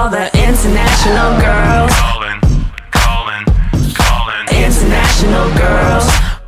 all the international girls. Calling, international girls.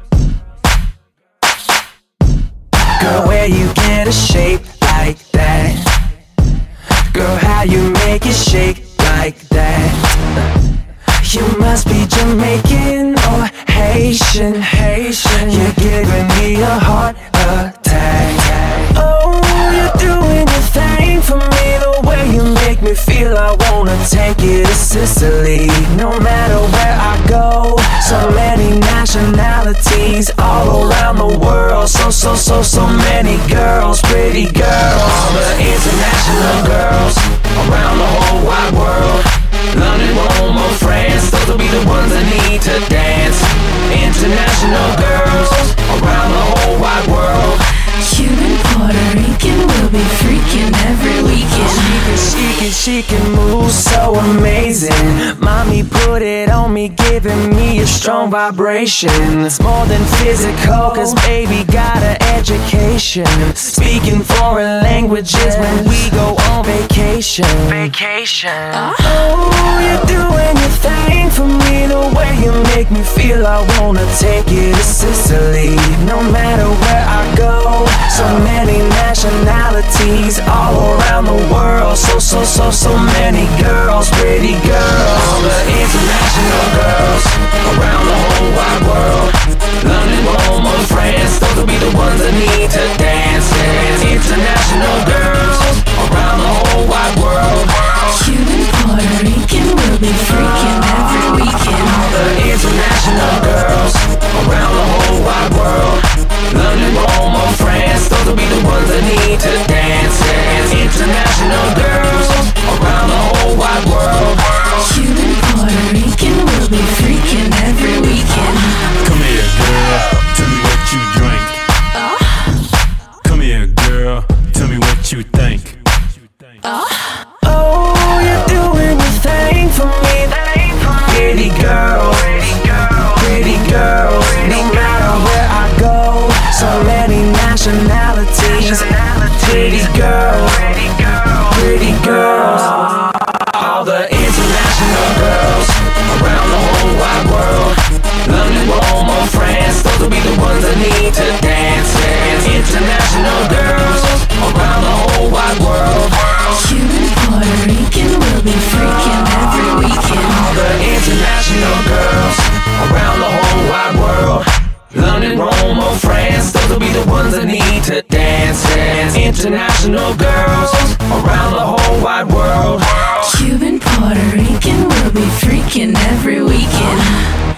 Girl, where you get a shape like that? Girl, how you make it shake like that? You must be Jamaican or Haitian. You're giving me a heart attack. Oh, you're doing your thing for me. The way you make me feel, I wanna take you to Sicily. No matter where I go, so many nationalities all around the world. So many girls, pretty girls. All the international girls around the whole wide world. London, Rome, or France, those will be the ones that need to dance. International girls around the whole wide world. Cuban, Puerto Rican, we'll be freaking every weekend. She can move so amazing. Mommy put it on me, giving me a strong vibration. It's more than physical, cause baby got an education. Speaking foreign languages when we go on vacation. Oh, you're doing your thing for me. The way you make me feel, I wanna take you to Sicily. No matter where I go, so many nationalities all around the world. So many girls, pretty girls. All the international girls around the whole wide world. London, Rome, or France, those will be the ones that need to dance. International girls around the whole wide world. Cuban, Puerto Rican, we'll be freaking every weekend. All the international girls around the whole wide world. London, Rome, or France, those will be the ones that need to dance. International girls around the whole wide world. Cuban, Puerto Rican, we'll be freaking every weekend. Come here, girl, tell me what you drink. Come here, girl, tell me what you think. Oh, you're doing your thing for me. Pretty girls, pretty girls. No matter where I go, so many nationalities. Pretty girls, pretty girls. All the international girls around the whole wide world. London, Rome, or France, those will be the ones that need to dance. International girls around the whole wide world. Cuban, Puerto Rican, we'll be freaking every weekend. All the international girls around the whole wide world. London, Rome, or France, those will be the ones that need to dance. International girls around the whole wide world. Cuban, Puerto Rican, we'll be freaking every weekend.